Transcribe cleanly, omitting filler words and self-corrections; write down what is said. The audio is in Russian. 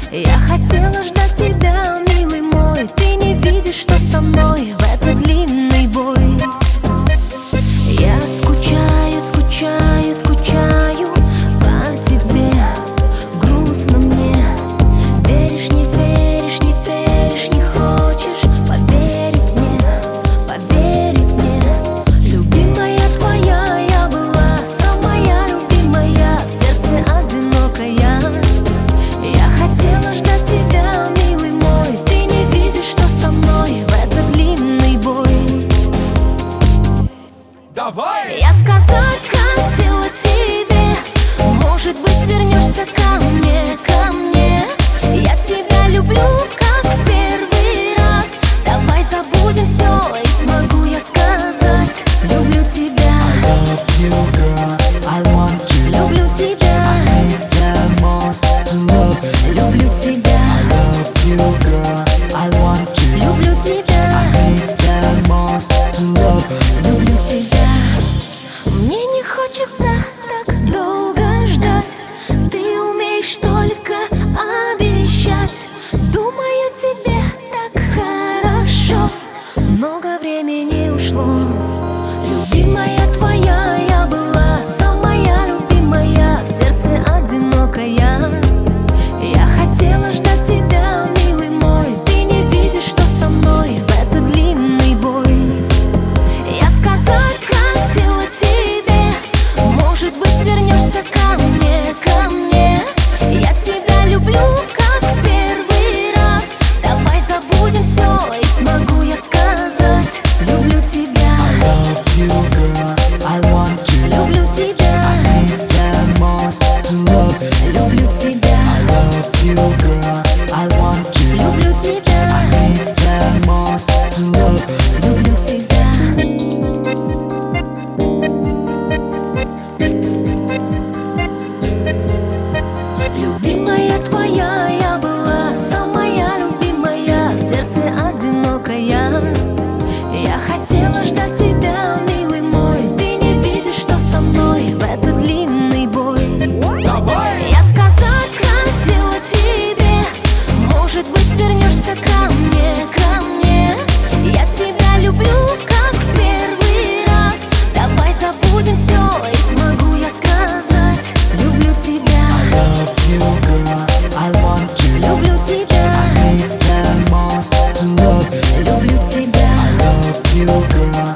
Я хотела ждать тебя, милый мой. Ты не видишь, что со мной в этот длинный бой. Я скучаю, скучаю, скучаю по тебе. Грустно мне. Веришь, не веришь, не веришь, не хочешь поверить мне, поверить мне. Любимая твоя я была, самая любимая, в сердце одинокая. Я хотела ждать тебя, милый мой. Ты не видишь, что со мной в этот длинный бой. Давай! Я сказать хотела тебе, может быть, вернешься ко мне, ко мне. Я тебя люблю, как в первый раз. Давай забудем все, и смогу я сказать: люблю тебя. Love you, girl, I want you. Люблю тебя. I need the most to love you. Люблю тебя. Love you, girl, I want you. Люблю тебя. I need the most to love you. Люблю тебя. Мне не хочется так долго ждать. Ты умеешь только обещать. Думаю, тебе так хорошо. Много времени ушло. Любимая твоя я была, самая любимая, в сердце одинокая. Я хотела ждать тебя, милый мой. Ты не видишь, что со мной в этот длинный бой. Я сказать хотела тебе, может быть, вернешься ко мне, ко мне. Я тебя люблю, как в первый раз. Давай забудем все, и смогу я сказать: люблю тебя. Love you, girl, I want you. Люблю тебя. I need the most to love you. Люблю тебя. Love you, girl, I want you. Люблю тебя. I need the most to love you. Люблю тебя. Любимая твоя я была, самая любимая, в сердце одинокая. Я хотела ждать тебя, милый мой. Ты не видишь, что со мной в этот длинный бой. Давай! Я сказать хотела тебе, может быть, вернешься ко мне, ко мне. Я тебя люблю, как в первый раз. Давай забудем все, и смогу я сказать: люблю тебя. Love you, girl, I want you. Люблю тебя. I need the most to love you. Люблю тебя. Love you, girl,